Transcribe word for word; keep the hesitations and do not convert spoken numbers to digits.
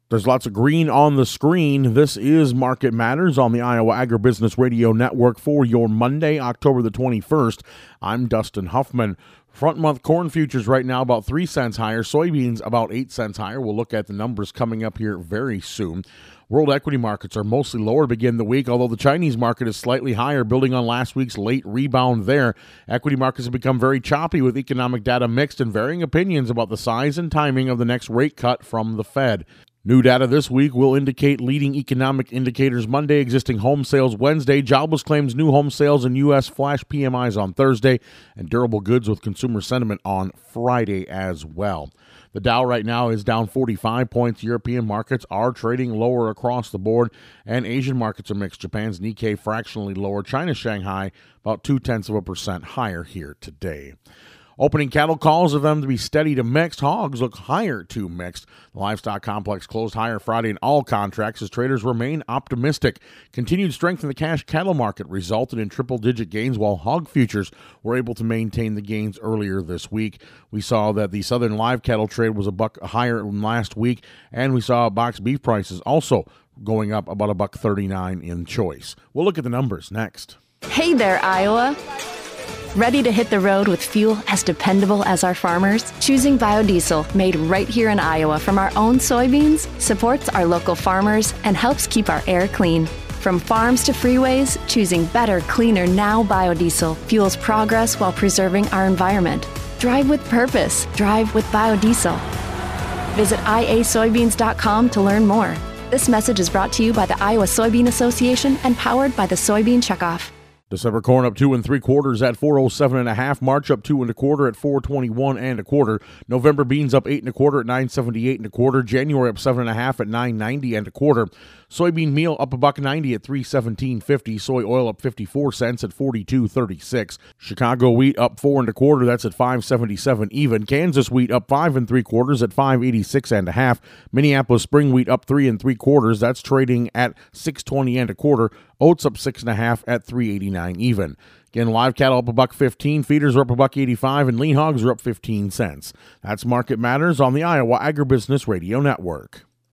There's lots of green on the screen. This is Market Matters on the Iowa Agribusiness Radio Network for your Monday, October the twenty-first. I'm Dustin Huffman. Front month corn futures right now about three cents higher. Soybeans about eight cents higher. We'll look at the numbers coming up here very soon. World equity markets are mostly lower to begin the week, although the Chinese market is slightly higher, building on last week's late rebound there. Equity markets have become very choppy with economic data mixed and varying opinions about the size and timing of the next rate cut from the Fed. New data this week will indicate leading economic indicators Monday, existing home sales Wednesday, jobless claims, new home sales, and U S flash P M Is on Thursday, and durable goods with consumer sentiment on Friday as well. The Dow right now is down forty-five points. European markets are trading lower across the board, and Asian markets are mixed. Japan's Nikkei fractionally lower. China's Shanghai about two-tenths of a percent higher here today. Opening cattle calls of them to be steady to mixed. Hogs look higher to mixed. The livestock complex closed higher Friday in all contracts as traders remain optimistic. Continued strength in the cash cattle market resulted in triple-digit gains, while hog futures were able to maintain the gains earlier this week. We saw that the southern live cattle trade was a buck higher than last week, and we saw box beef prices also going up about a buck thirty-nine in choice. We'll look at the numbers next. Hey there, Iowa. Ready to hit the road with fuel as dependable as our farmers? Choosing biodiesel, made right here in Iowa from our own soybeans, supports our local farmers and helps keep our air clean. From farms to freeways, choosing better, cleaner Now biodiesel fuels progress while preserving our environment. Drive with purpose. Drive with biodiesel. Visit I A soybeans dot com to learn more. This message is brought to you by the Iowa Soybean Association and powered by the Soybean Checkoff. December corn up two and three quarters at four oh seven and a half. March up two and a quarter at four twenty-one and a quarter. November beans up eight and a quarter at nine seventy-eight and a quarter. January up seven and a half at nine ninety and a quarter. Soybean meal up a buck ninety at three seventeen fifty. Soy oil up fifty-four cents at forty-two thirty-six. Chicago wheat up four and a quarter. That's at five seventy-seven even. Kansas wheat up five and three quarters at five eighty-six and a half. Minneapolis spring wheat up three and three quarters. That's trading at six twenty and a quarter. Oats up six and a half at three eighty-nine even. Again, live cattle up a buck fifteen, feeders are up a buck eighty-five, and lean hogs are up fifteen cents. That's Market Matters on the Iowa Agribusiness Radio Network.